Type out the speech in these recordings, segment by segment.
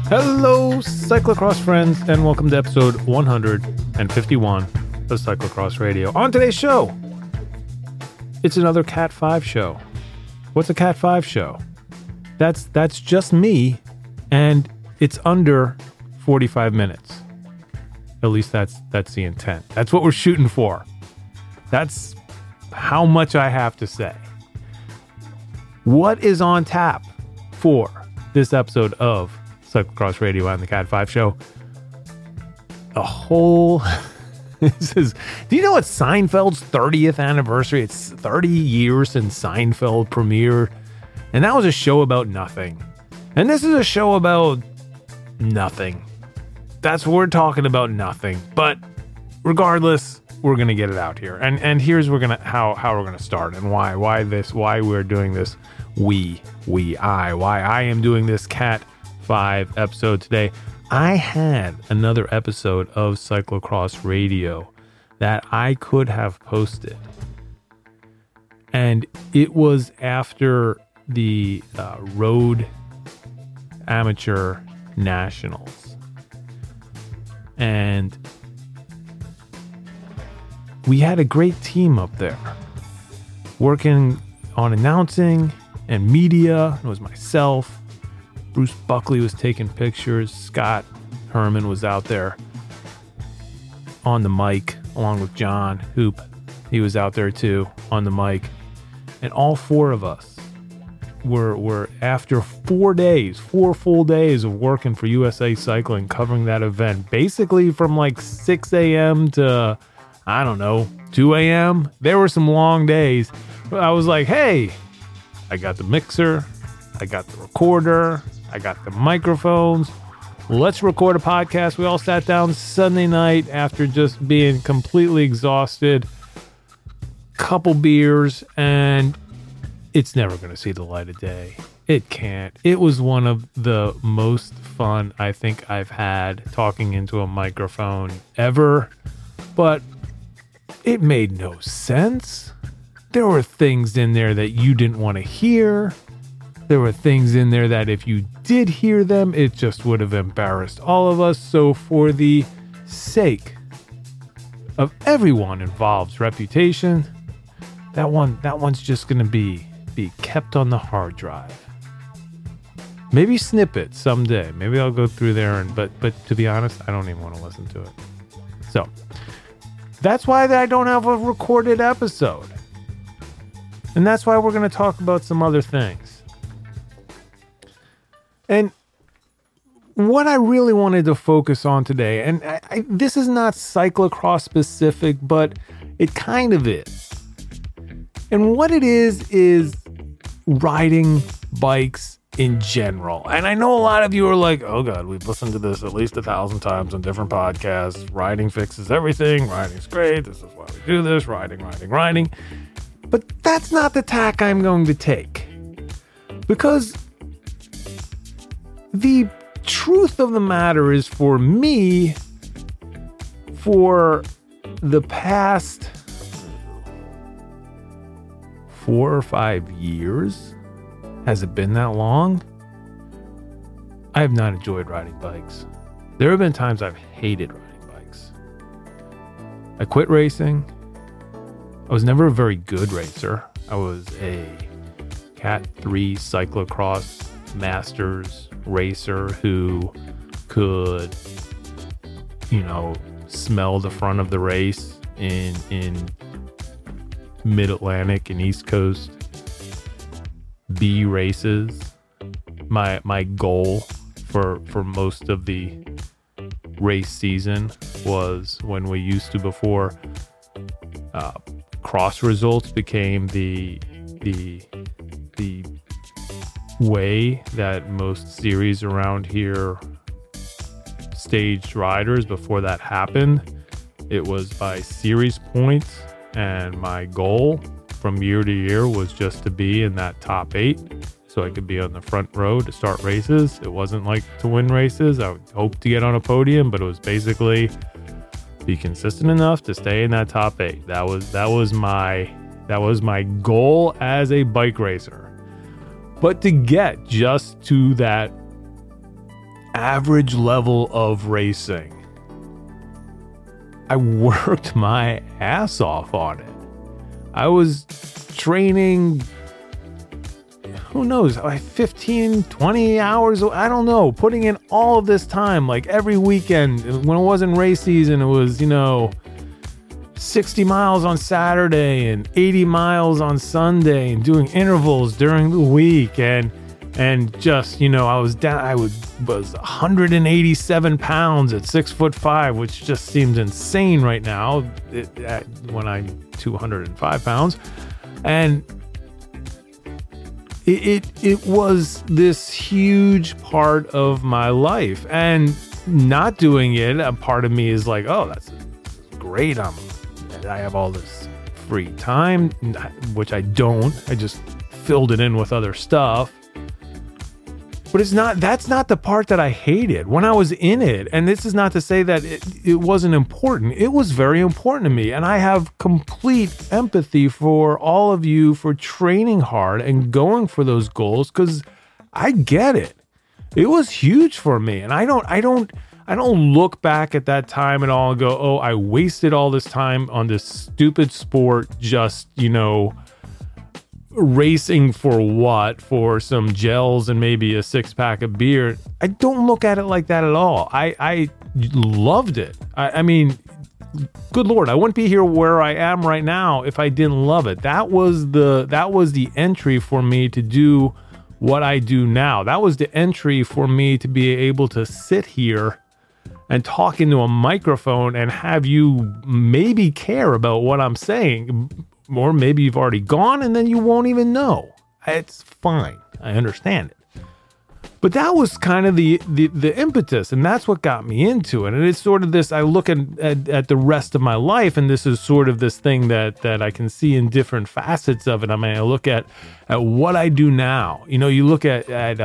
Hello, cyclocross friends, and welcome to episode 151 of Cyclocross Radio. On today's show, it's another Cat 5 show. What's a Cat 5 show? That's just me, and it's under 45 minutes. At least that's the intent. That's what we're shooting for. That's how much I have to say. What is on tap for this episode of Cyclocross Radio and the Cat 5 show? A whole... do you know it's Seinfeld's 30th anniversary? It's 30 years since Seinfeld premiered. And that was a show about nothing. And this is a show about nothing. That's what we're talking about, nothing. But regardless, we're going to get it out here. And here's how we're going to start and why we're doing this. Why I am doing this Cat 5 episode today. I had another episode of Cyclocross Radio that I could have posted, and it was after the Road Amateur Nationals, and we had a great team up there working on announcing and media. It was myself. Bruce Buckley was taking pictures. Scott Herman was out there on the mic, along with John Hoop. He was out there too, on the mic. And all four of us were after 4 full days of working for USA Cycling, covering that event, basically from like 6 a.m. to, 2 a.m. There were some long days. I was like, hey, I got the mixer, I got the recorder, I got the microphones. Let's record a podcast. We all sat down Sunday night after just being completely exhausted. Couple beers, and it's never going to see the light of day. It can't. It was one of the most fun I think I've had talking into a microphone ever, but it made no sense. There were things in there that you didn't want to hear. There were things in there that if you did hear them, it just would have embarrassed all of us. So for the sake of everyone involved's reputation, that one's just going to be kept on the hard drive. Maybe snippets someday. Maybe I'll go through there, but to be honest, I don't even want to listen to it. So that's why I don't have a recorded episode. And that's why we're going to talk about some other things. And what I really wanted to focus on today, and this is not cyclocross specific, but it kind of is. And what it is riding bikes in general. And I know a lot of you are like, oh God, we've listened to this at least 1,000 times on different podcasts. Riding fixes everything. Riding's great. This is why we do this. Riding. But that's not the tack I'm going to take. Because the truth of the matter is, for me, for the past 4 or 5 years, has it been that long? I have not enjoyed riding bikes. There have been times I've hated riding bikes. I quit racing. I was never a very good racer. I was a Cat 3 cyclocross masters racer who could, smell the front of the race in Mid-Atlantic and East Coast B races. My goal for most of the race season was, when we used to, before cross results became the way that most series around here staged riders. Before that happened, it was by series points, and my goal from year to year was just to be in that top 8 so I could be on the front row to start races. It wasn't like to win races. I would hope to get on a podium, but it was basically be consistent enough to stay in that top 8. That was my goal as a bike racer. But to get just to that average level of racing. I worked my ass off on it. I was training, who knows, like 15, 20 hours, I don't know, putting in all of this time, like every weekend. When it wasn't race season, it was, 60 miles on Saturday and 80 miles on Sunday, and doing intervals during the week. And just, I was 187 pounds at 6'5", which just seems insane right now when I'm 205 pounds. And it was this huge part of my life, and not doing it, a part of me is like, oh, that's great. I have all this free time, which I don't. I just filled it in with other stuff. But that's not the part that I hated when I was in it. And this is not to say that it wasn't important. It was very important to me. And I have complete empathy for all of you for training hard and going for those goals, because I get it. It was huge for me. And I don't look back at that time at all and go, oh, I wasted all this time on this stupid sport, just, racing for what? For some gels and maybe a 6-pack of beer. I don't look at it like that at all. I loved it. I mean, good Lord, I wouldn't be here where I am right now if I didn't love it. That was the entry for me to do what I do now. That was the entry for me to be able to sit here and talk into a microphone and have you maybe care about what I'm saying. Or maybe you've already gone and then you won't even know. It's fine. I understand it. But that was kind of the impetus, and that's what got me into it. And it's sort of this, I look at the rest of my life, and this is sort of this thing that I can see in different facets of it. I mean, I look at what I do now. You look at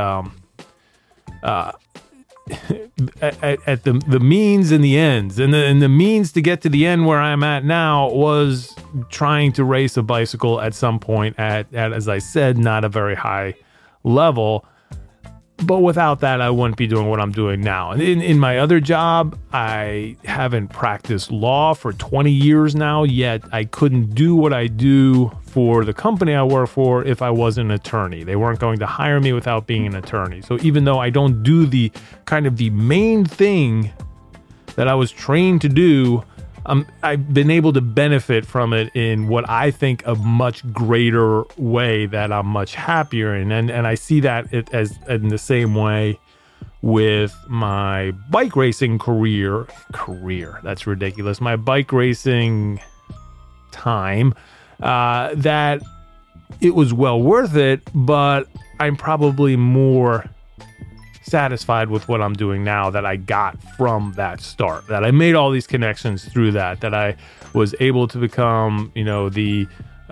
the means and the ends, and the means to get to the end where I'm at now was trying to race a bicycle at some point at as I said, not a very high level. But without that, I wouldn't be doing what I'm doing now. And in my other job, I haven't practiced law for 20 years now, yet I couldn't do what I do for the company I work for if I wasn't an attorney. They weren't going to hire me without being an attorney. So even though I don't do the main thing that I was trained to do, I've been able to benefit from it in what I think a much greater way that I'm much happier in. And I see that as in the same way with my bike racing career. That's ridiculous. My bike racing time, that it was well worth it, but I'm probably more satisfied with what I'm doing now that I got from that start, that I made all these connections through that I was able to become, the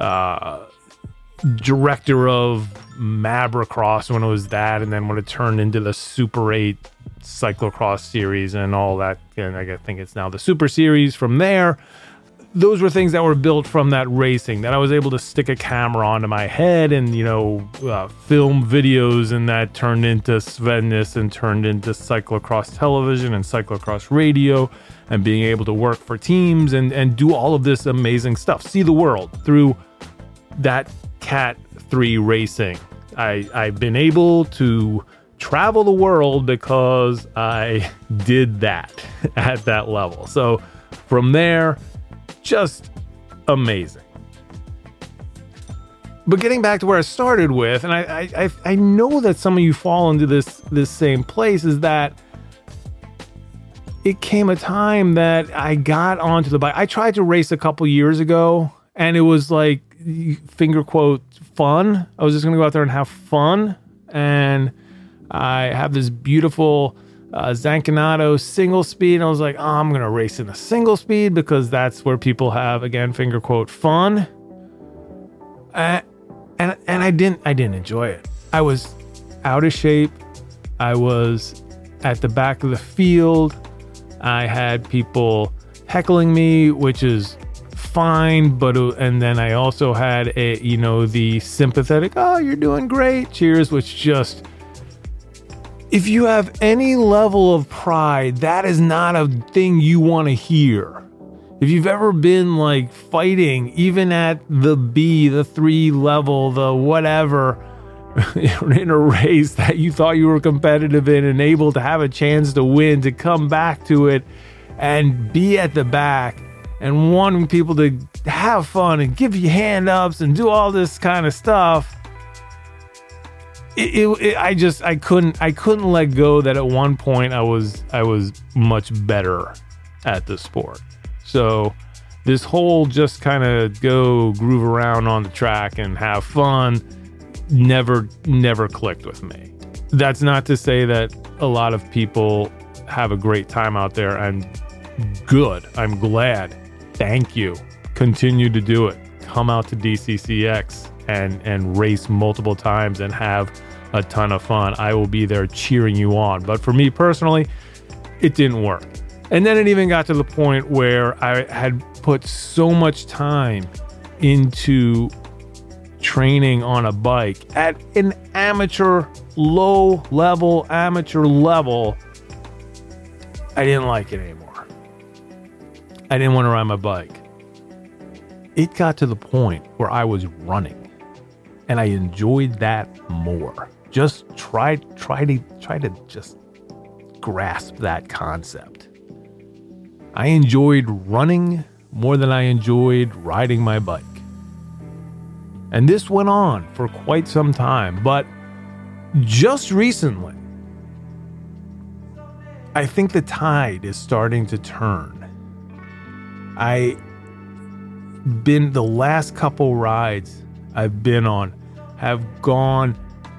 director of Mabracross when it was that, and then when it turned into the Super 8 cyclocross series and all that, and I think it's now the Super Series from there. Those were things that were built from that racing, that I was able to stick a camera onto my head and, film videos, and that turned into Svedness and turned into cyclocross television and cyclocross radio, and being able to work for teams and do all of this amazing stuff, see the world through that Cat 3 racing. I've been able to travel the world because I did that at that level. So from there, just amazing. But getting back to where I started with, and I know that some of you fall into this same place, is that it came a time that I got onto the bike. I tried to race a couple years ago, and it was like, finger quote, fun. I was just going to go out there and have fun. And I have this beautiful Zanconato single speed. And I was like, oh, I'm going to race in a single speed because that's where people have, again, finger quote, fun. And I didn't enjoy it. I was out of shape. I was at the back of the field. I had people heckling me, which is fine, and then I also had the sympathetic, oh, you're doing great, cheers, which just, If you have any level of pride, that is not a thing you want to hear. If you've ever been like fighting, even at the B, the 3 level, the whatever, in a race that you thought you were competitive in and able to have a chance to win, to come back to it and be at the back and wanting people to have fun and give you hand ups and do all this kind of stuff. I couldn't let go that at one point I was much better at the sport. So this whole just kind of go groove around on the track and have fun never clicked with me. That's not to say that a lot of people have a great time out there, and good. I'm glad. Thank you. Continue to do it. Come out to DCCX and race multiple times and have a ton of fun. I will be there cheering you on. But for me personally, it didn't work. And then it even got to the point where I had put so much time into training on a bike at an low-level amateur level. I didn't like it anymore. I didn't want to ride my bike. It got to the point where I was running, and I enjoyed that more. Just try to just grasp that concept. I enjoyed running more than I enjoyed riding my bike. And this went on for quite some time, but just recently, I think the tide is starting to turn. The last couple rides I've been on have gone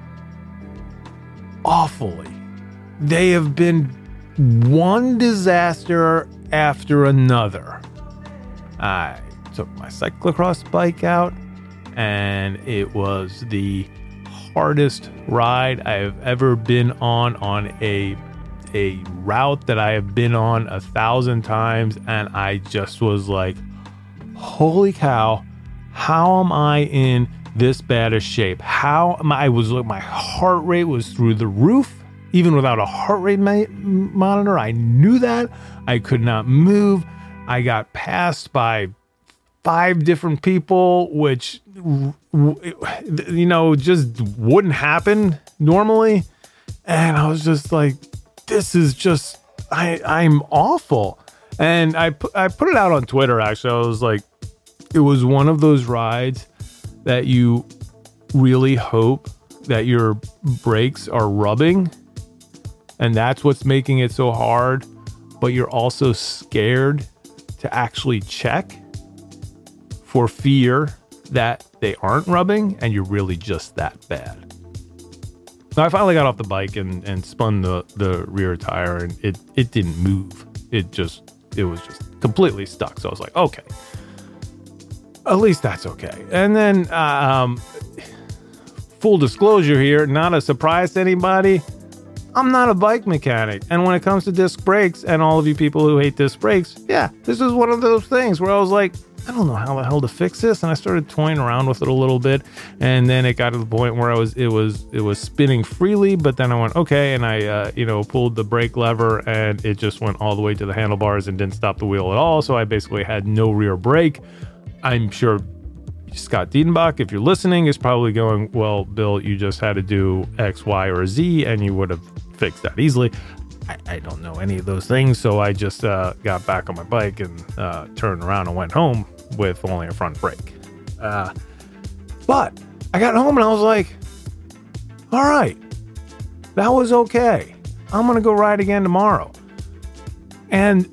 awfully. They have been one disaster after another. I took my cyclocross bike out, and it was the hardest ride I have ever been on a route that I have been on 1,000 times, and I just was like, holy cow, how am I in this bad a shape? My heart rate was through the roof. Even without a heart rate monitor, I knew that. I could not move. I got passed by 5 different people, which, just wouldn't happen normally. And I was just like, this is just, I'm awful. And I put it out on Twitter, actually. I was like, it was one of those rides that you really hope that your brakes are rubbing, and that's what's making it so hard, but you're also scared to actually check for fear that they aren't rubbing and you're really just that bad. Now, I finally got off the bike and spun the rear tire, and it didn't move. It was just completely stuck. So I was like, okay, at least that's okay. And then, full disclosure here, not a surprise to anybody, I'm not a bike mechanic. And when it comes to disc brakes, and all of you people who hate disc brakes, yeah, this is one of those things where I was like, I don't know how the hell to fix this. And I started toying around with it a little bit. And then it got to the point where it was spinning freely, but then I went, okay. And I, pulled the brake lever, and it just went all the way to the handlebars and didn't stop the wheel at all. So I basically had no rear brake. I'm sure Scott Diedenbach, if you're listening, is probably going, well, Bill, you just had to do X, Y, or Z, and you would have fixed that easily. I don't know any of those things, so I just got back on my bike and turned around and went home with only a front brake. But I got home and I was like, all right, that was okay. I'm going to go ride again tomorrow. And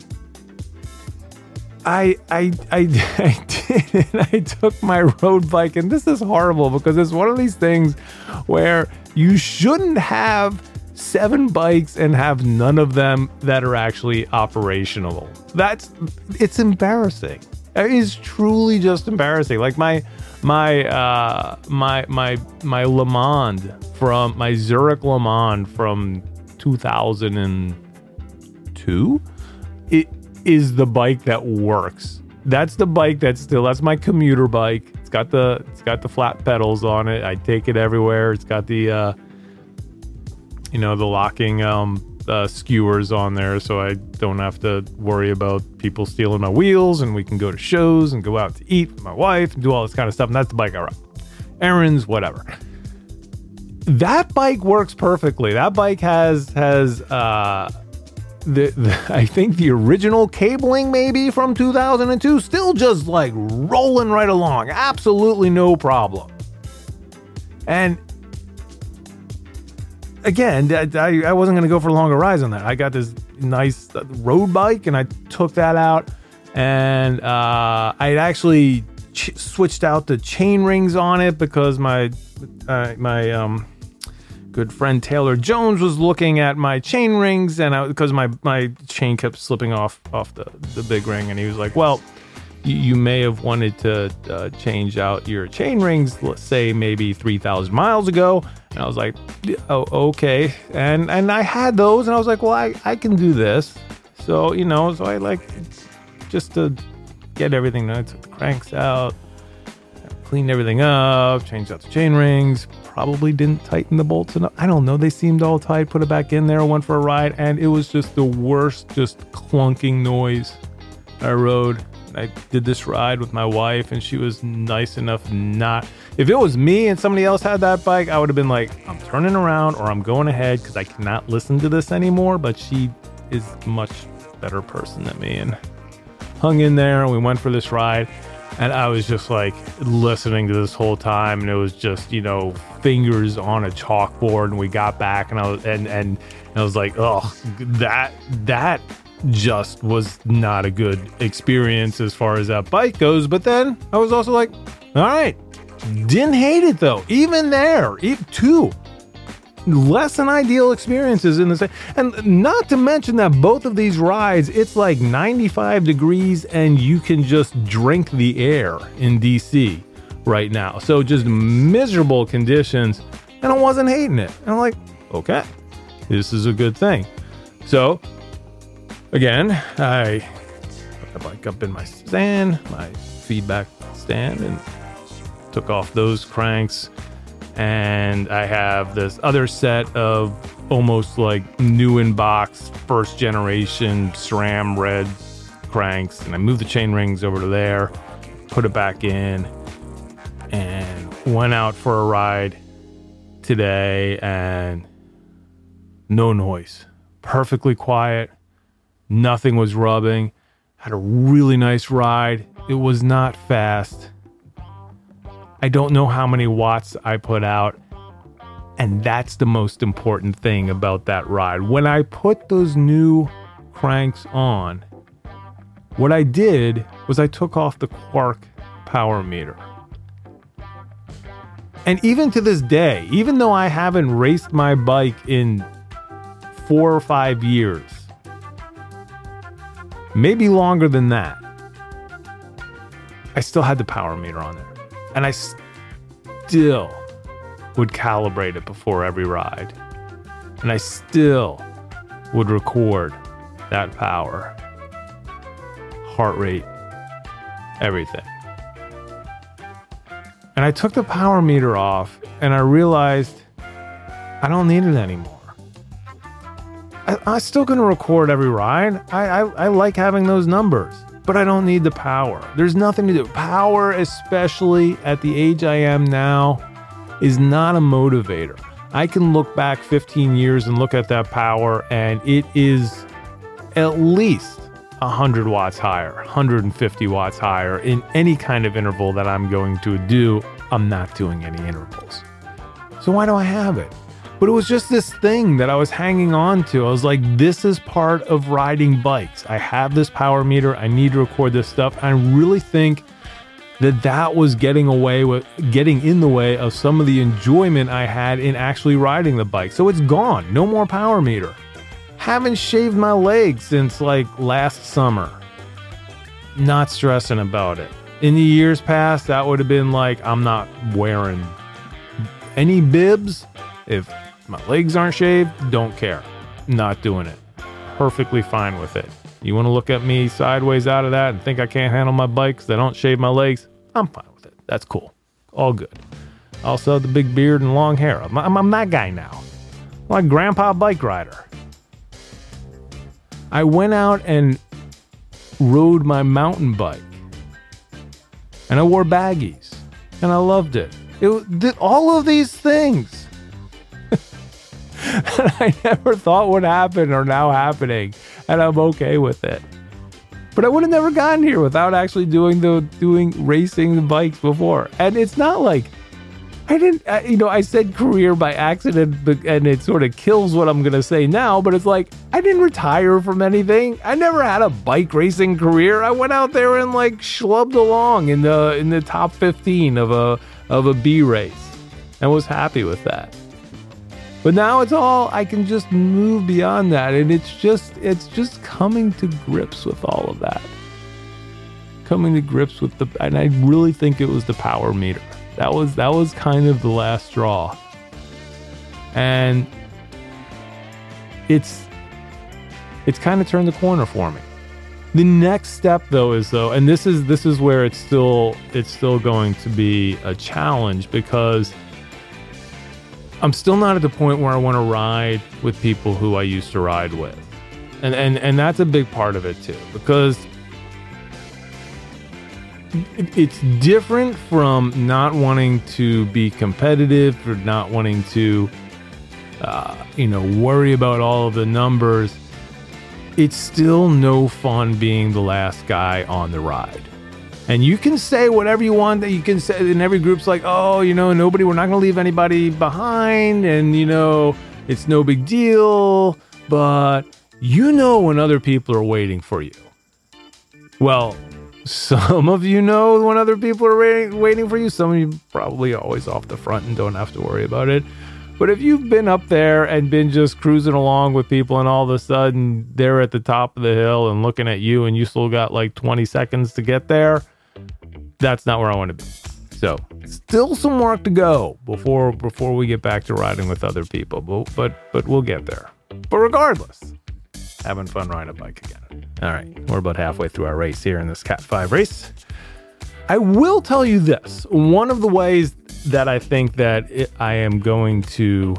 I did, and I took my road bike, and this is horrible because it's one of these things where you shouldn't have 7 bikes and have none of them that are actually operational. It's embarrassing. It is truly just embarrassing. Like my Le Mans from my Zurich Le Mans from 2002, it is the bike that works. That's the bike that's my commuter bike. It's got the flat pedals on it. I take it everywhere. It's got the the locking skewers on there, so I don't have to worry about people stealing my wheels, and we can go to shows and go out to eat with my wife and do all this kind of stuff. And that's the bike I ride. Errands, whatever. That bike works perfectly. That bike has I think the original cabling maybe from 2002, still just like rolling right along. Absolutely no problem. And again, I wasn't going to go for longer rides on that. I got this nice road bike, and I took that out, and I actually switched out the chain rings on it because my good friend Taylor Jones was looking at my chain rings, and because my chain kept slipping off the big ring, and he was like, well, you may have wanted to change out your chain rings, let's say maybe 3,000 miles ago. And I was like, oh, okay. And I had those, and I was like, well, I can do this. So, so I like just to get everything. I took the cranks out, cleaned everything up, changed out the chain rings, probably didn't tighten the bolts enough. I don't know. They seemed all tight, put it back in there, went for a ride, and it was just the worst, just clunking noise I rode. I did this ride with my wife, and she was nice enough not. If it was me and somebody else had that bike, I would have been like, I'm turning around or I'm going ahead because I cannot listen to this anymore. But she is a much better person than me, and hung in there, and we went for this ride. And I was just like listening to this whole time, and it was just, fingers on a chalkboard. And we got back, and I was like, oh, that just was not a good experience as far as that bike goes. But then I was also like, all right, didn't hate it though. Even there, two less than ideal experiences in the same. And not to mention that both of these rides, it's like 95 degrees and you can just drink the air in DC right now. So just miserable conditions, and I wasn't hating it. And I'm like, okay, this is a good thing. So again, I put the bike up in my stand, my feedback stand, and took off those cranks. And I have this other set of almost like new in box, first generation SRAM red cranks. And I moved the chain rings over to there, put it back in, and went out for a ride today, and no noise, perfectly quiet. Nothing was rubbing. Had a really nice ride. It was not fast. I don't know how many watts I put out. And that's the most important thing about that ride. When I put those new cranks on, what I did was I took off the Quarq power meter. And even to this day, even though I haven't raced my bike in 4 or 5 years, maybe longer than that, I still had the power meter on there. And I still would calibrate it before every ride. And I still would record that power, heart rate, everything. And I took the power meter off, and I realized I don't need it anymore. I'm still going to record every ride. I like having those numbers, but I don't need the power. There's nothing to do. Power, especially at the age I am now, is not a motivator. I can look back 15 years and look at that power, and it is at least 100 watts higher, 150 watts higher in any kind of interval that I'm going to do. I'm not doing any intervals. So why do I have it? But it was just this thing that I was hanging on to. I was like, this is part of riding bikes. I have this power meter. I need to record this stuff. I really think that was getting in the way of some of the enjoyment I had in actually riding the bike. So it's gone. No more power meter. Haven't shaved my legs since like last summer. Not stressing about it. In the years past, that would have been like, I'm not wearing any bibs. If my legs aren't shaved, don't care. Not doing it. Perfectly fine with it. You want to look at me sideways out of that and think I can't handle my bike because I don't shave my legs? I'm fine with it. That's cool. All good. Also, the big beard and long hair. I'm that guy now. like grandpa bike rider. I went out and rode my mountain bike. And I wore baggies. And I loved it. It did all of these things that I never thought would happen are now happening. And I'm okay with it. But I would have never gotten here without actually doing racing the bikes before. And it's not like I said career by accident, and it sort of kills what I'm going to say now, but it's like, I didn't retire from anything. I never had a bike racing career. I went out there and like schlubbed along in the top 15 of a B race and was happy with that. But now I can just move beyond that. And it's just coming to grips with all of that. Coming to grips with and I really think it was the power meter. That was kind of the last straw. And it's kind of turned the corner for me. The next step and this is where it's still going to be a challenge, because I'm still not at the point where I want to ride with people who I used to ride with. And that's a big part of it too, because it's different from not wanting to be competitive or not wanting to, worry about all of the numbers. It's still no fun being the last guy on the ride. And you can say whatever you want, that you can say, and every group's like, oh, we're not going to leave anybody behind, and, it's no big deal, but when other people are waiting for you. Well, some of you know when other people are waiting for you. Some of you probably always off the front and don't have to worry about it. But if you've been up there and been just cruising along with people and all of a sudden they're at the top of the hill and looking at you and you still got like 20 seconds to get there, that's not where I want to be. So still some work to go before we get back to riding with other people. But we'll get there. But regardless, having fun riding a bike again. All right, we're about halfway through our race here in this Cat 5 race. I will tell you this. One of the ways that I think that I am going to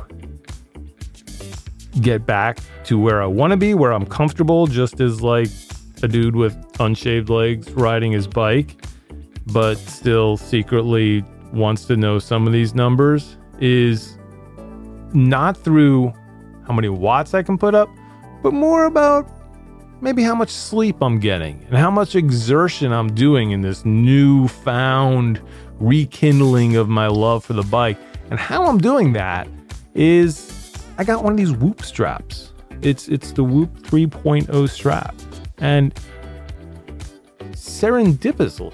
get back to where I want to be, where I'm comfortable, just as like a dude with unshaved legs riding his bike, but still secretly wants to know some of these numbers, is not through how many watts I can put up, but more about maybe how much sleep I'm getting and how much exertion I'm doing in this newfound rekindling of my love for the bike. And how I'm doing that is I got one of these Whoop straps. It's the Whoop 3.0 strap. And serendipitously,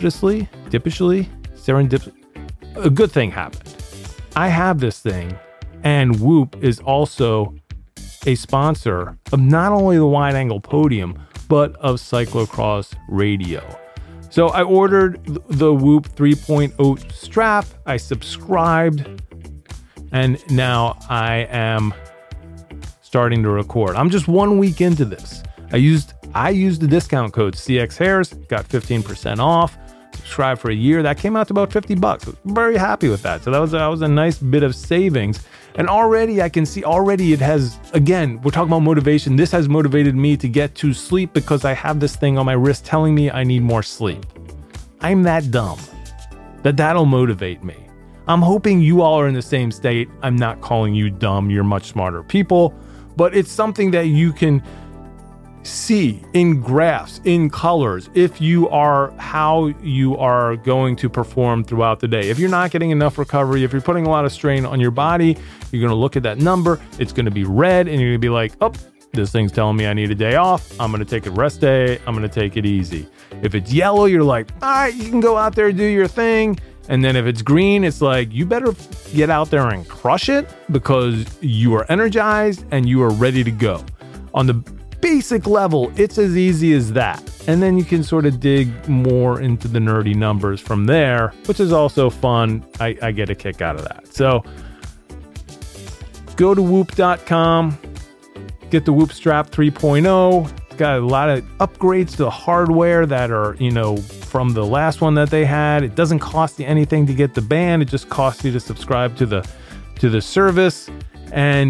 a good thing happened. I have this thing, and Whoop is also a sponsor of not only the Wide Angle Podium, but of Cyclocross Radio. So I ordered the Whoop 3.0 strap, I subscribed, and now I am starting to record. I'm just 1 week into this. I used the discount code CXHairs, got 15% off, subscribed for a year. That came out to about $50. I was very happy with that. So that was a nice bit of savings. And already I can see, it has, again, we're talking about motivation. This has motivated me to get to sleep because I have this thing on my wrist telling me I need more sleep. I'm that dumb that'll motivate me. I'm hoping you all are in the same state. I'm not calling you dumb. You're much smarter people, but it's something that you can see in graphs, in colors, how you are going to perform throughout the day. If you're not getting enough recovery, if you're putting a lot of strain on your body, you're going to look at that number. It's going to be red and you're going to be like, oh, this thing's telling me I need a day off. I'm going to take a rest day. I'm going to take it easy. If it's yellow, you're like, all right, you can go out there and do your thing. And then if it's green, it's like, you better get out there and crush it because you are energized and you are ready to go. On the basic level, it's as easy as that. And then you can sort of dig more into the nerdy numbers from there, which is also fun. I get a kick out of that. So go to whoop.com, get the Whoop Strap 3.0. It's got a lot of upgrades to the hardware that are, from the last one that they had. It doesn't cost you anything to get the band. It just costs you to subscribe to the service. And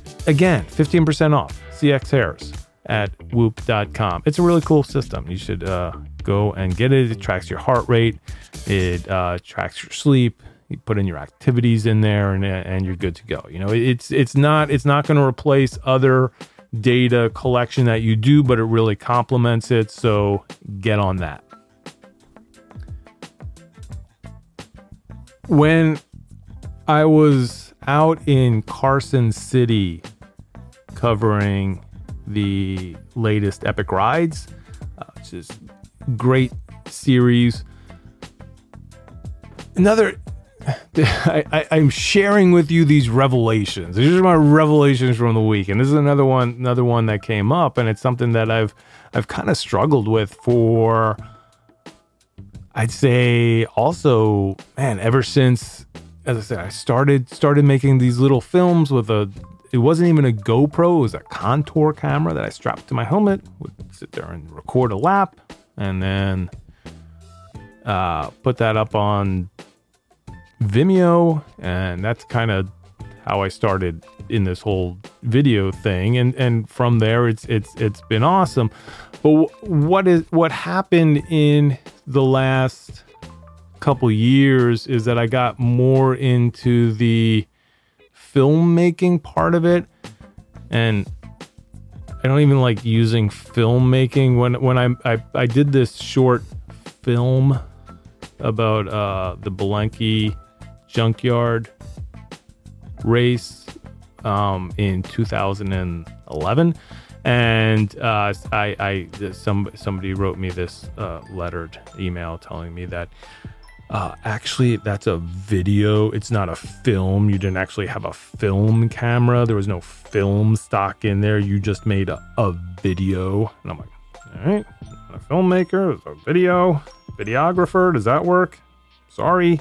Again, 15% off CX Hairs at whoop.com. It's a really cool system. You should go and get it. It tracks your heart rate. It tracks your sleep. You put in your activities in there, and you're good to go. You know, it's not going to replace other data collection that you do, but it really complements it. So get on that. When I was out in Carson City covering the latest Epic Rides, which is great series. I'm sharing with you these revelations. These are my revelations from the week, and this is another one that came up, and it's something that I've kind of struggled with for, I'd say, also, man, ever since, as I said, I started making these little films with it wasn't even a GoPro, it was a contour camera that I strapped to my helmet, would sit there and record a lap, and then put that up on Vimeo, and that's kind of how I started in this whole video thing, and from there it's been awesome. But what happened in the last couple years is that I got more into the filmmaking part of it, and I don't even like using filmmaking. When I did this short film about the Belenky Junkyard race in 2011, and somebody wrote me this lettered email telling me that actually that's a video, it's not a film. You didn't actually have a film camera, there was no film stock in there, you just made a video. And I'm like, all right, I'm a filmmaker, it's a videographer, does that work? Sorry.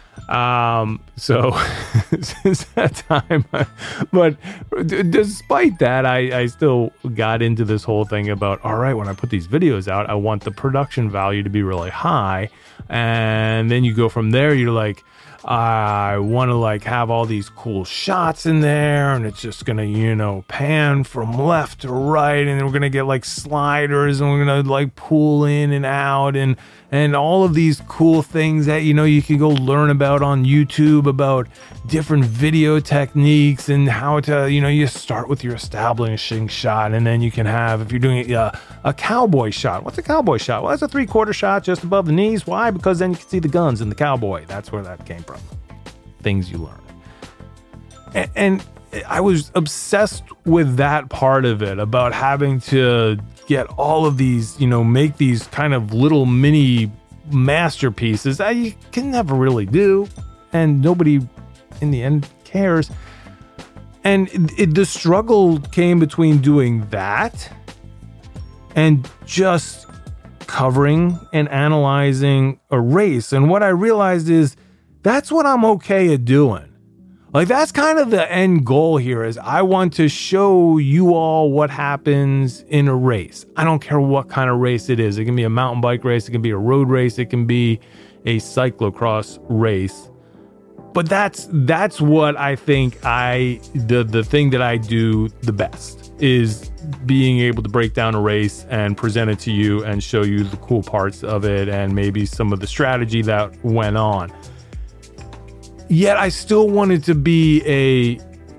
So since that time, but despite that, I still got into this whole thing about, all right, when I put these videos out, I want the production value to be really high. And then you go from there, you're like, I want to like have all these cool shots in there, and it's just gonna, you know, pan from left to right, and then we're gonna get like sliders, and we're gonna like pull in and out, and all of these cool things that, you know, you can go learn about on YouTube about different video techniques and how to, you know, you start with your establishing shot, and then you can have, if you're doing a cowboy shot. What's a cowboy shot? Well, that's a 3/4 shot just above the knees. Why? Because then you can see the guns in the cowboy. That's where that came from. Things you learn. And I was obsessed with that part of it, about having to get all of these, you know, make these kind of little mini masterpieces that you can never really do, and nobody in the end cares. And the struggle came between doing that and just covering and analyzing a race. And what I realized is that's what I'm okay at doing. Like, that's kind of the end goal here, is I want to show you all what happens in a race. I don't care what kind of race it is. It can be a mountain bike race. It can be a road race. It can be a cyclocross race. But that's what I think the thing that I do the best, is being able to break down a race and present it to you and show you the cool parts of it and maybe some of the strategy that went on. Yet I still wanted to be a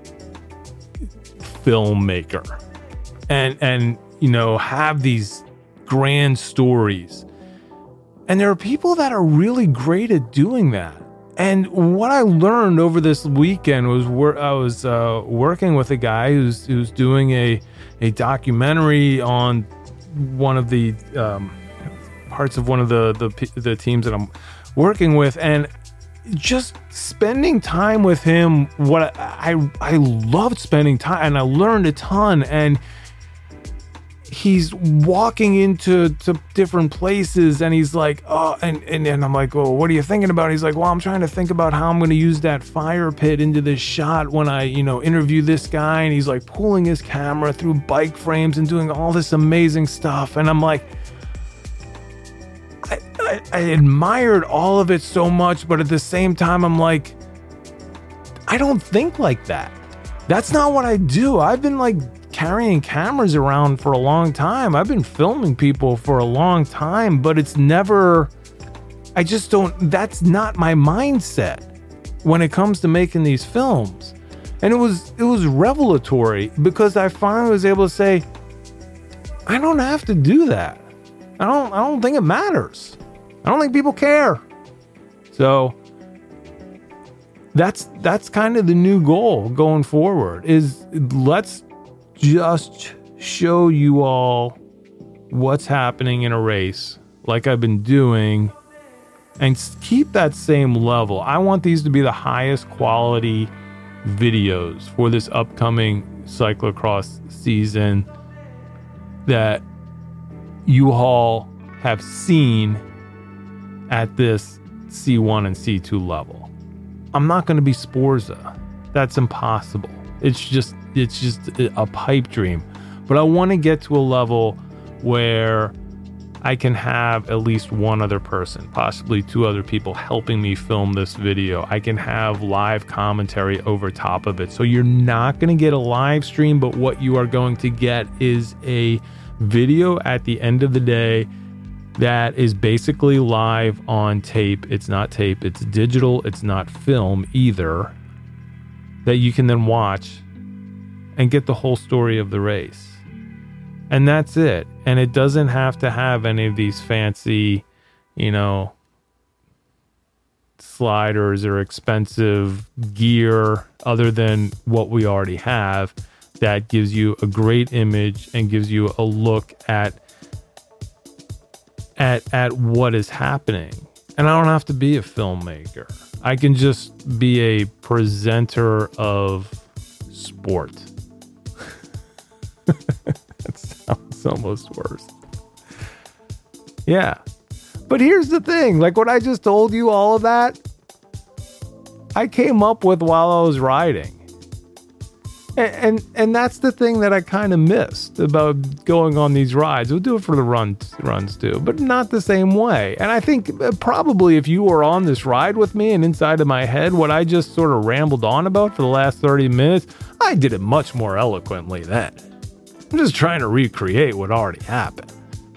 filmmaker and you know, have these grand stories. And there are people that are really great at doing that. And what I learned over this weekend was I was working with a guy who's doing a documentary on one of the parts of one of the teams that I'm working with, and just spending time with him, what I loved spending time, and I learned a ton. And he's walking into different places, and he's like, oh, and I'm like, well, what are you thinking about? He's like, well, I'm trying to think about how I'm going to use that fire pit into this shot when I, you know, interview this guy. And he's like pulling his camera through bike frames and doing all this amazing stuff. And I'm like, I admired all of it so much, but at the same time, I'm like, I don't think like that. That's not what I do. I've been like carrying cameras around for a long time. I've been filming people for a long time, but it's never, I just don't, that's not my mindset when it comes to making these films. And it was revelatory because I finally was able to say, I don't have to do that. I don't think it matters. I don't think people care. So that's kind of the new goal going forward, is let's just show you all what's happening in a race like I've been doing and keep that same level. I want these to be the highest quality videos for this upcoming cyclocross season that you all have seen at this C1 and C2 level. I'm not going to be Sforza. That's impossible. It's just a pipe dream. But I want to get to a level where I can have at least one other person, possibly two other people helping me film this video. I can have live commentary over top of it. So you're not going to get a live stream, but what you are going to get is a video at the end of the day that is basically live on tape. It's not tape, it's digital, it's not film either, that you can then watch and get the whole story of the race. And that's it. And it doesn't have to have any of these fancy, sliders or expensive gear other than what we already have that gives you a great image and gives you a look at what is happening. And I don't have to be a filmmaker. I can just be a presenter of sport. That sounds almost worse. Yeah. But here's the thing, like what I just told you, all of that, I came up with while I was riding. And that's the thing that I kind of missed about going on these rides. We'll do it for the runs too, but not the same way. And I think probably if you were on this ride with me and inside of my head, what I just sort of rambled on about for the last 30 minutes, I did it much more eloquently then. I'm just trying to recreate what already happened.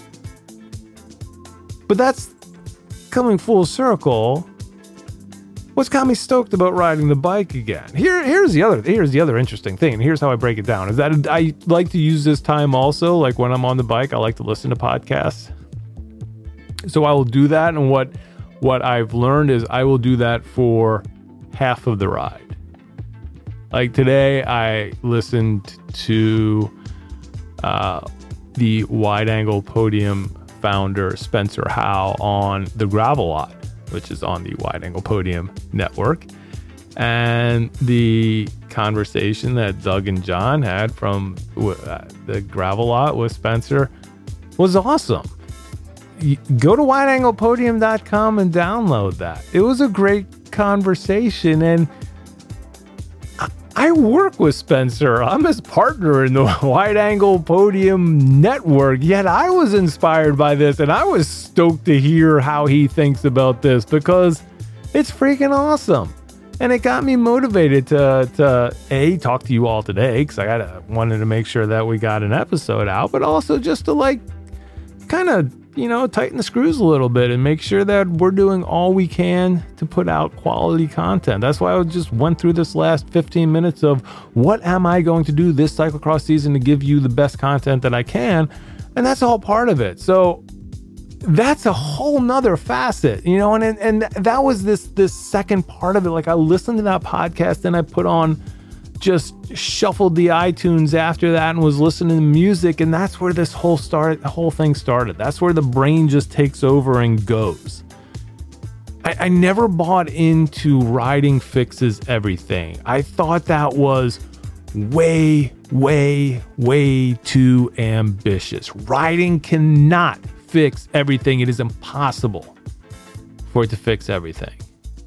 But that's coming full circle. What's got me stoked about riding the bike again? Here's the other interesting thing, and here's how I break it down, is that I like to use this time also, like when I'm on the bike, I like to listen to podcasts. So I will do that, and what I've learned is I will do that for half of the ride. Like today, I listened to the Wide Angle Podium founder, Spencer Howe, on the Gravel-Lot, which is on the Wide Angle Podium network. And the conversation that Doug and John had from the Gravel-Lot with Spencer was awesome. Go to wideanglepodium.com and download that. It was a great conversation, and I work with Spencer. I'm his partner in the Wide Angle Podium network, yet I was inspired by this, and I was stoked to hear how he thinks about this because it's freaking awesome. And it got me motivated to talk to you all today, because I wanted to make sure that we got an episode out, but also just to kind of tighten the screws a little bit and make sure that we're doing all we can to put out quality content. That's why I just went through this last 15 minutes of what am I going to do this cyclocross season to give you the best content that I can. And that's all part of it. So that's a whole nother facet, and that was this second part of it. Like I listened to that podcast and I just shuffled the iTunes after that and was listening to music, and that's where this whole thing started. That's where the brain just takes over and goes. I never bought into riding fixes everything. I thought that was way, way, way too ambitious. Riding cannot fix everything. It is impossible for it to fix everything.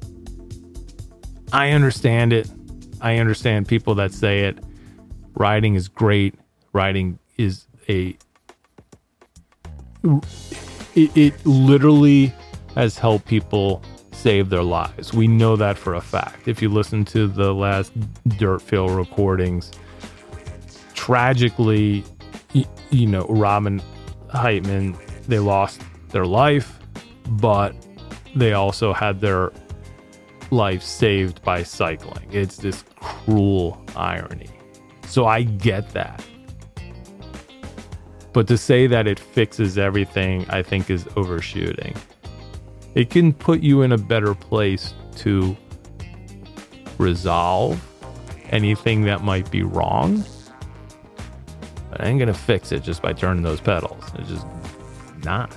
I understand it. I understand people that say it. Riding is great. Riding is it literally has helped people saved their lives. We know that for a fact. If you listen to the last Dirt Field recordings, tragically, Robin Heitman, they lost their life, but they also had their life saved by cycling. It's this cruel irony. So I get that. But to say that it fixes everything, I think is overshooting. It can put you in a better place to resolve anything that might be wrong. But I ain't gonna fix it just by turning those pedals. It's just not.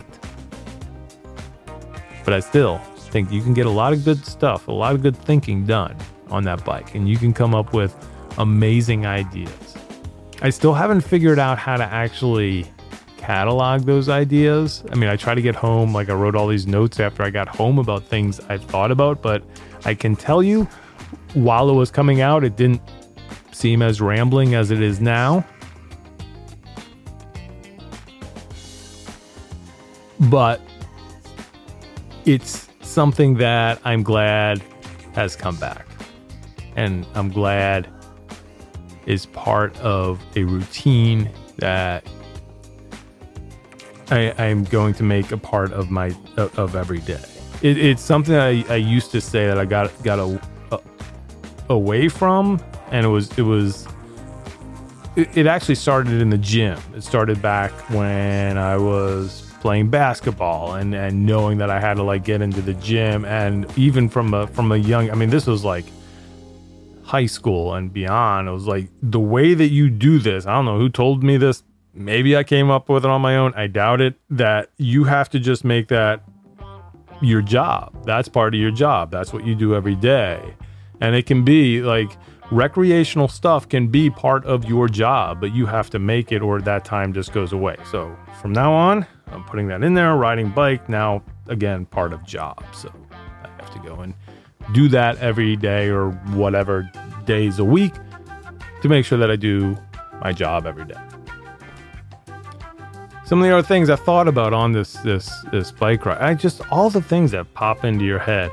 But I still think you can get a lot of good stuff, a lot of good thinking done on that bike, and you can come up with amazing ideas. I still haven't figured out how to actually catalog those ideas. I mean, I try to get home, like I wrote all these notes after I got home about things I thought about, but I can tell you, while it was coming out, it didn't seem as rambling as it is now. But it's something that I'm glad has come back. And I'm glad is part of a routine that I'm going to make a part of my of every day. It's something I used to say that I got away from, and it actually started in the gym. It started back when I was playing basketball and knowing that I had to like get into the gym, and even from a young, I mean, this was like high school and beyond. It was like the way that you do this. I don't know who told me this. Maybe I came up with it on my own. I doubt it. That you have to just make that your job. That's part of your job. That's what you do every day. And it can be like recreational stuff can be part of your job, but you have to make it or that time just goes away. So from now on, I'm putting that in there. Riding bike now, again, part of job. So I have to go and do that every day or whatever days a week to make sure that I do my job every day. Some of the other things I thought about on this bike ride, all the things that pop into your head.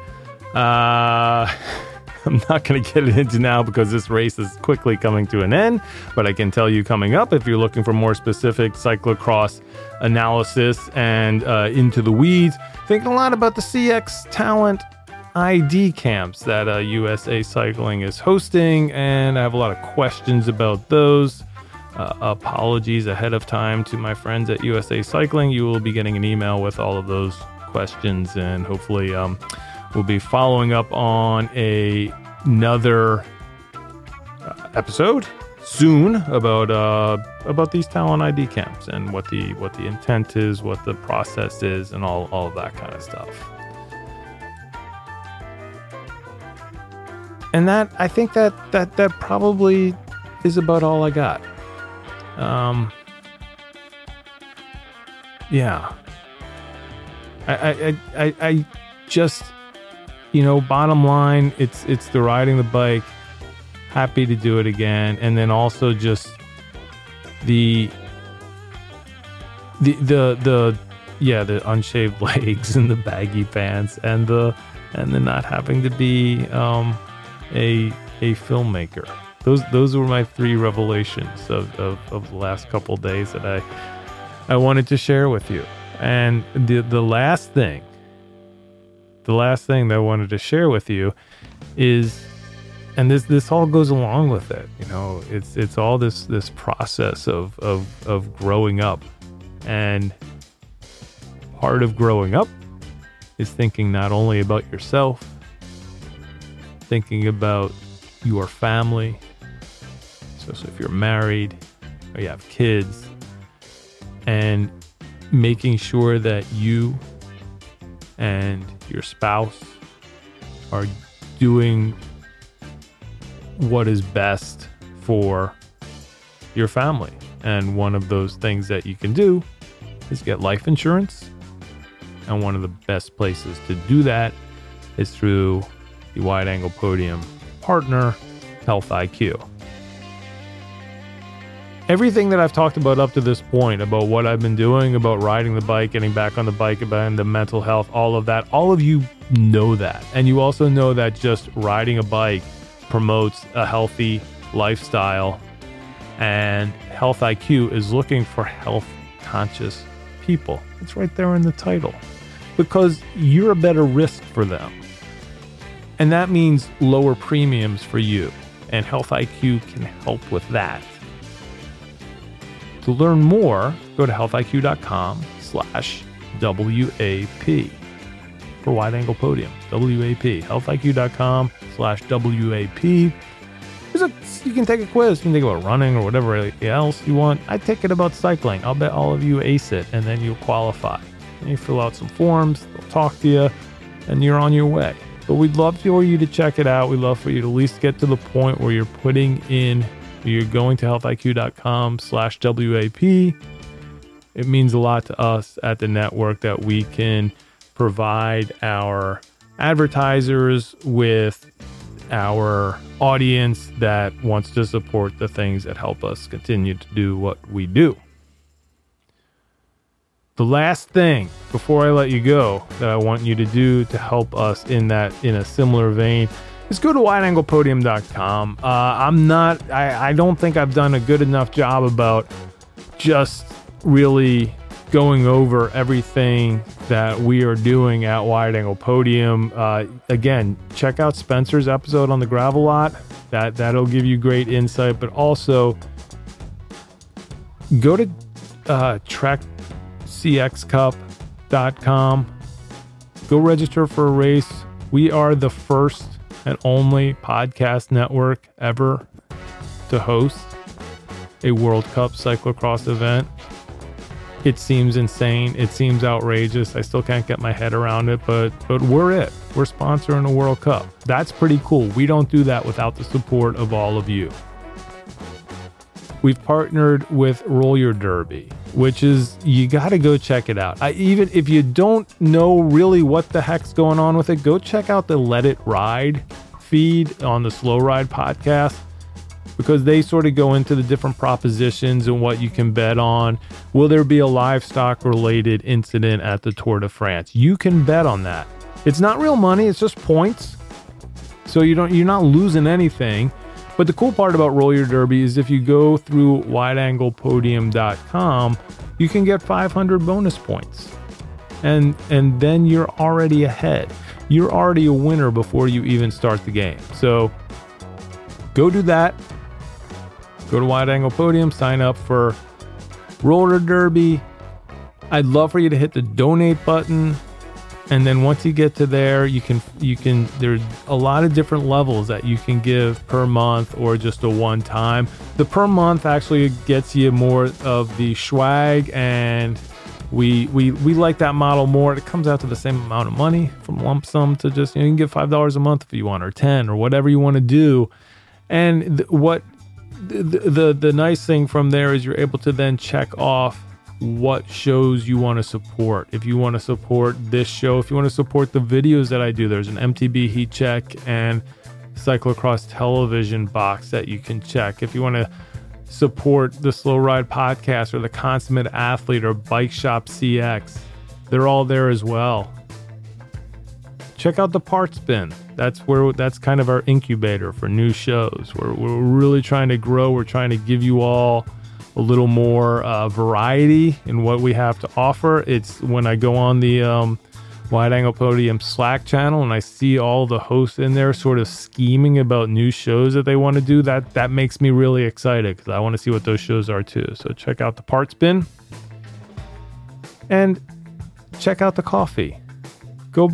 I'm not going to get it into now because this race is quickly coming to an end, but I can tell you coming up, if you're looking for more specific cyclocross analysis and into the weeds, thinking a lot about the CX Talent ID camps that USA Cycling is hosting, and I have a lot of questions about those. Apologies ahead of time to my friends at USA Cycling. You will be getting an email with all of those questions, and hopefully we'll be following up on another episode soon about these Talent ID camps and what the intent is, what the process is, and all of that kind of stuff. And that, I think that probably is about all I got. Yeah. I just, bottom line, it's the riding the bike. Happy to do it again. And then also just the unshaved legs and the baggy pants and the not having to be a filmmaker. Those were my 3 revelations of the last couple days that I wanted to share with you. And the last thing that I wanted to share with you is, and this all goes along with it, it's all this process of growing up. And part of growing up is thinking not only about yourself, thinking about your family, especially if you're married or you have kids, and making sure that you and your spouse are doing what is best for your family. And one of those things that you can do is get life insurance. And one of the best places to do that is through the Wide Angle Podium partner, Health IQ. Everything that I've talked about up to this point, about what I've been doing, about riding the bike, getting back on the bike, about the mental health, all of that, all of you know that. And you also know that just riding a bike promotes a healthy lifestyle, and Health IQ is looking for health conscious people. It's right there in the title, because you're a better risk for them. And that means lower premiums for you. And Health IQ can help with that. To learn more, go to healthiq.com/WAP for Wide Angle Podium. WAP. healthiq.com/WAP. You can take a quiz. You can take about running or whatever else you want. I take it about cycling. I'll bet all of you ace it, and then you'll qualify. And you fill out some forms. They'll talk to you, and you're on your way. But we'd love for you to check it out. We'd love for you to at least get to the point where you're going to healthiq.com/WAP. It means a lot to us at the network that we can provide our advertisers with our audience that wants to support the things that help us continue to do what we do. The last thing before I let you go that I want you to do to help us in a similar vein is go to wideanglepodium.com. I don't think I've done a good enough job about just really going over everything that we are doing at Wide Angle Podium. Again, check out Spencer's episode on the gravel lot. That'll give you great insight, but also go to trekcxcup.com. Go register for a race. We are the first and only podcast network ever to host a World Cup cyclocross event. It seems insane. It seems outrageous. I still can't get my head around it, but we're it. We're sponsoring a World Cup. That's pretty cool. We don't do that without the support of all of you. We've partnered with Roll Your Derby, which is, you got to go check it out. Even if you don't know really what the heck's going on with it, go check out the Let It Ride feed on the Slow Ride podcast, because they sort of go into the different propositions and what you can bet on. Will there be a livestock related incident at the Tour de France? You can bet on that. It's not real money. It's just points. So you're not losing anything. But the cool part about Roll Your Derby is if you go through wideanglepodium.com, you can get 500 bonus points. And then you're already ahead. You're already a winner before you even start the game. So go do that. Go to Wide Angle Podium, sign up for Roller Derby. I'd love for you to hit the donate button. And then once you get to there, you can, there's a lot of different levels that you can give per month or just a one time. The per month actually gets you more of the swag, and we like that model more. It comes out to the same amount of money from lump sum to just, you can give $5 a month if you want, or 10, or whatever you want to do. And the nice thing from there is you're able to then check off what shows you want to support. If you want to support this show, if you want to support the videos that I do, there's an MTB Heat Check and Cyclocross Television box that you can check. If you want to support the Slow Ride podcast or the Consummate Athlete or Bike Shop CX, they're all there as well. Check out the Parts Bin. That's kind of our incubator for new shows. We're really trying to grow. We're trying to give you all a little more variety in what we have to offer. It's when I go on the Wide Angle Podium Slack channel and I see all the hosts in there sort of scheming about new shows that they want to do, that makes me really excited, because I want to see what those shows are too. So check out the Parts Bin and check out the coffee. Go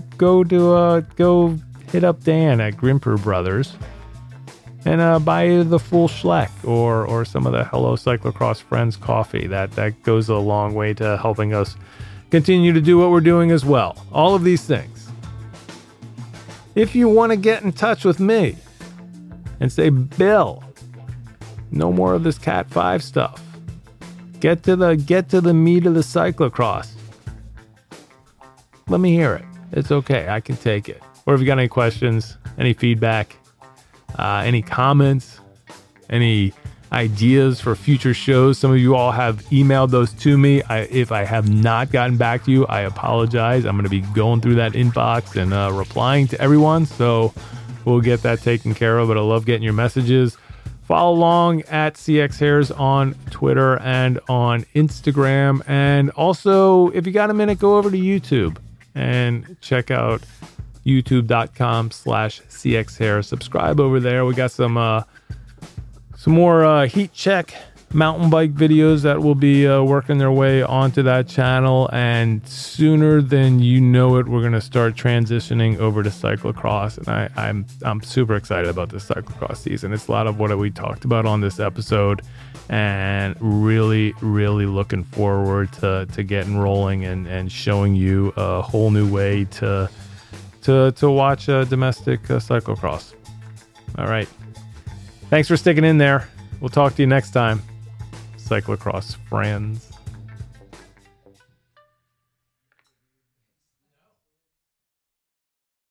hit up Dan at Grimper Brothers and buy the full Schleck or some of the Hello Cyclocross Friends coffee. That goes a long way to helping us continue to do what we're doing as well. All of these things. If you want to get in touch with me and say, Bill, no more of this Cat 5 stuff. Get to the meat of the cyclocross. Let me hear it. It's okay. I can take it. Or if you got any questions, any feedback, any comments, any ideas for future shows. Some of you all have emailed those to me. If I have not gotten back to you, I apologize. I'm going to be going through that inbox and replying to everyone. So we'll get that taken care of. But I love getting your messages. Follow along at CX Hairs on Twitter and on Instagram. And also, if you got a minute, go over to YouTube and check out youtube.com/CXHair. Subscribe over there. We got some more heat check mountain bike videos that will be working their way onto that channel. And sooner than you know it, we're going to start transitioning over to cyclocross. And I'm super excited about this cyclocross season. It's a lot of what we talked about on this episode, and really, really looking forward to getting rolling and showing you a whole new way to watch domestic cyclocross. All right. Thanks for sticking in there. We'll talk to you next time. Cyclocross friends.